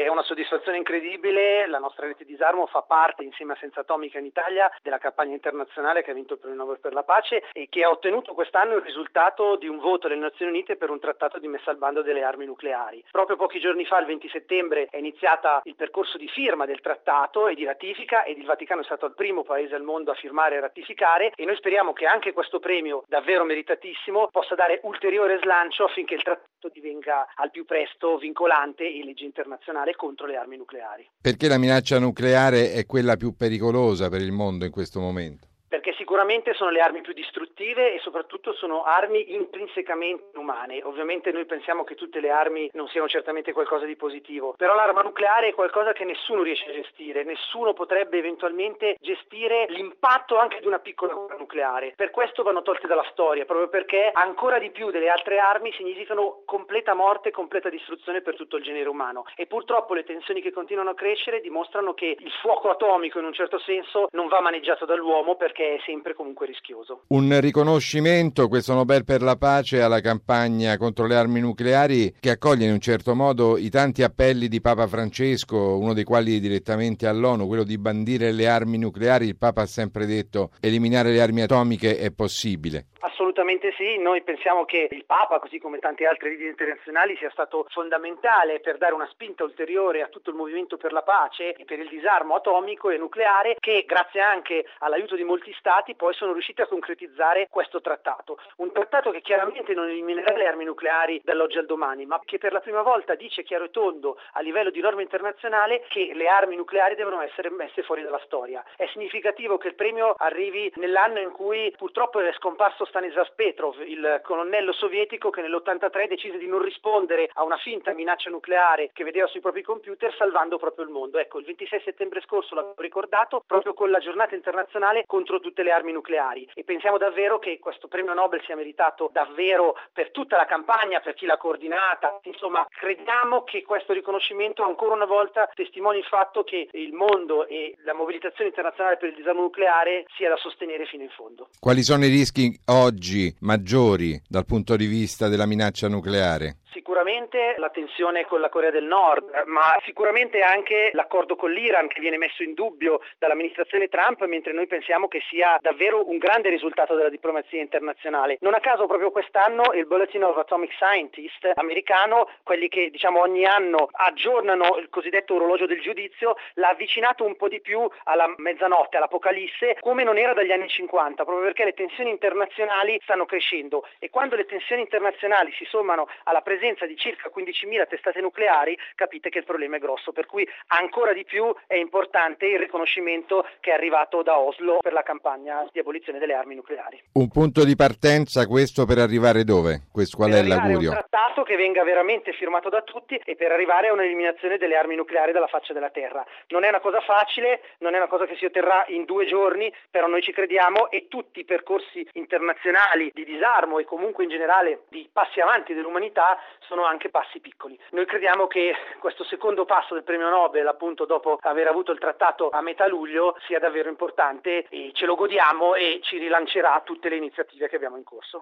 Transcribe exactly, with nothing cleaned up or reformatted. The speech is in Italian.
una soddisfazione incredibile. La nostra rete disarmo fa parte, insieme a Senza Atomica in Italia, della campagna internazionale che ha vinto il Premio Nobel per la pace e che ha ottenuto quest'anno il risultato di un voto delle Nazioni Unite per un trattato di messa al bando delle armi nucleari. Proprio pochi giorni fa, il venti settembre, è iniziata il percorso di firma del trattato e di ratifica, ed il Vaticano è stato il primo paese al mondo a firmare e ratificare, e noi speriamo che anche questo premio, davvero meritatissimo, possa dare ulteriore slancio affinché il trattato divenga al più presto vincolante e legge internazionale contro le armi nucleari. Perché la minaccia nucleare è quella più pericolosa per il mondo in questo momento? Perché sicuramente sono le armi più distruttive e soprattutto sono armi intrinsecamente umane. Ovviamente noi pensiamo che tutte le armi non siano certamente qualcosa di positivo, però l'arma nucleare è qualcosa che nessuno riesce a gestire, nessuno potrebbe eventualmente gestire l'impatto anche di una piccola bomba nucleare. Per questo vanno tolte dalla storia, proprio perché ancora di più delle altre armi significano completa morte, completa distruzione per tutto il genere umano. E purtroppo le tensioni che continuano a crescere dimostrano che il fuoco atomico in un certo senso non va maneggiato dall'uomo, perché che è sempre comunque rischioso. Un riconoscimento, questo Nobel per la pace, alla campagna contro le armi nucleari, che accoglie in un certo modo i tanti appelli di Papa Francesco, uno dei quali direttamente all'ONU, quello di bandire le armi nucleari. Il Papa ha sempre detto eliminare le armi atomiche è possibile. Assolutamente sì, noi pensiamo che il Papa, così come tanti altri leader internazionali, sia stato fondamentale per dare una spinta ulteriore a tutto il movimento per la pace e per il disarmo atomico e nucleare, che grazie anche all'aiuto di molti stati poi sono riusciti a concretizzare questo trattato. Un trattato che chiaramente non eliminerà le armi nucleari dall'oggi al domani, ma che per la prima volta dice chiaro e tondo a livello di norma internazionale che le armi nucleari devono essere messe fuori dalla storia. È significativo che il premio arrivi nell'anno in cui purtroppo è scomparso Stanislav Petrov, il colonnello sovietico che nell'ottantatré decise di non rispondere a una finta minaccia nucleare che vedeva sui propri computer, salvando proprio il mondo. Ecco, il ventisei settembre scorso l'abbiamo ricordato proprio con la giornata internazionale contro tutte le armi nucleari, e pensiamo davvero che questo premio Nobel sia meritato davvero per tutta la campagna, per chi l'ha coordinata. Insomma, crediamo che questo riconoscimento ancora una volta testimoni il fatto che il mondo e la mobilitazione internazionale per il disarmo nucleare sia da sostenere fino in fondo. Quali sono i rischi oggi maggiori dal punto di vista della minaccia nucleare? Sicuramente la tensione con la Corea del Nord, ma sicuramente anche l'accordo con l'Iran, che viene messo in dubbio dall'amministrazione Trump, mentre noi pensiamo che sia davvero un grande risultato della diplomazia internazionale. Non a caso proprio quest'anno il Bulletin of Atomic Scientists americano, quelli che diciamo ogni anno aggiornano il cosiddetto orologio del giudizio, l'ha avvicinato un po' di più alla mezzanotte, all'apocalisse, come non era dagli anni cinquanta, proprio perché le tensioni internazionali stanno crescendo, e quando le tensioni internazionali si sommano alla presenza di circa quindicimila testate nucleari, capite che il problema è grosso, per cui ancora di più è importante il riconoscimento che è arrivato da Oslo per la campagna di abolizione delle armi nucleari. Un punto di partenza questo per arrivare dove? Questo qual per è l'augurio? Un trattato che venga veramente firmato da tutti e per arrivare a un'eliminazione delle armi nucleari dalla faccia della terra. Non è una cosa facile, non è una cosa che si otterrà in due giorni, però noi ci crediamo, e tutti i percorsi internazionali di disarmo e comunque in generale di passi avanti dell'umanità sono anche passi piccoli. Noi crediamo che questo secondo passo del premio Nobel, appunto dopo aver avuto il trattato a metà luglio, sia davvero importante, e ce lo godiamo e ci rilancerà tutte le iniziative che abbiamo in corso.